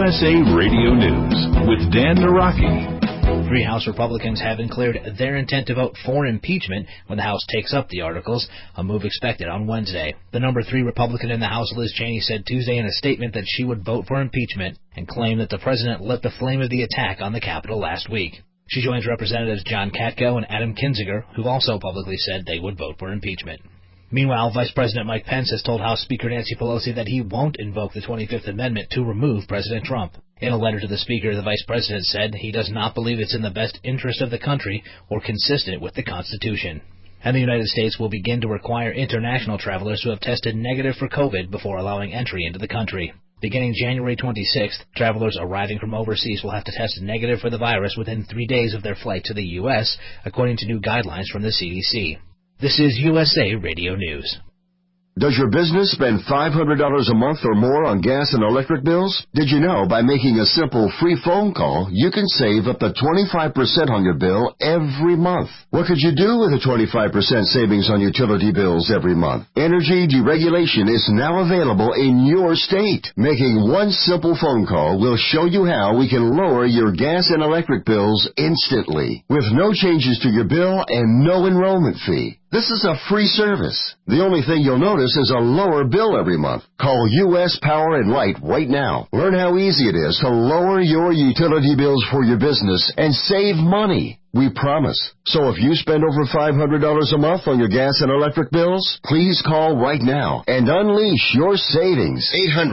USA Radio News with Dan Naraki. Three House Republicans have declared their intent to vote for impeachment when the House takes up the articles, a move expected on Wednesday. The number 3 Republican in the House, Liz Cheney, said Tuesday in a statement that she would vote for impeachment and claimed that the president lit the flame of the attack on the Capitol last week. She joins Representatives John Katko and Adam Kinzinger, who also publicly said they would vote for impeachment. Meanwhile, Vice President Mike Pence has told House Speaker Nancy Pelosi that he won't invoke the 25th Amendment to remove President Trump. In a letter to the Speaker, the Vice President said he does not believe it's in the best interest of the country or consistent with the Constitution. And the United States will begin to require international travelers who have tested negative for COVID before allowing entry into the country. Beginning January 26th, travelers arriving from overseas will have to test negative for the virus within 3 days of their flight to the U.S., according to new guidelines from the CDC. This is USA Radio News. Does your business spend $500 a month or more on gas and electric bills? Did you know by making a simple free phone call, you can save up to 25% on your bill every month? What could you do with a 25% savings on utility bills every month? Energy deregulation is now available in your state. Making one simple phone call will show you how we can lower your gas and electric bills instantly, with no changes to your bill and no enrollment fee. This is a free service. The only thing you'll notice is a lower bill every month. Call U.S. Power and Light right now. Learn how easy it is to lower your utility bills for your business and save money. We promise. So if you spend over $500 a month on your gas and electric bills, please call right now and unleash your savings.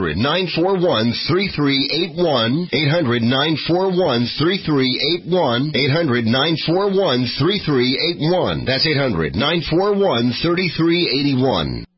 800-941-3381. 800-941-3381. 800-941-3381. That's 800-941-3381.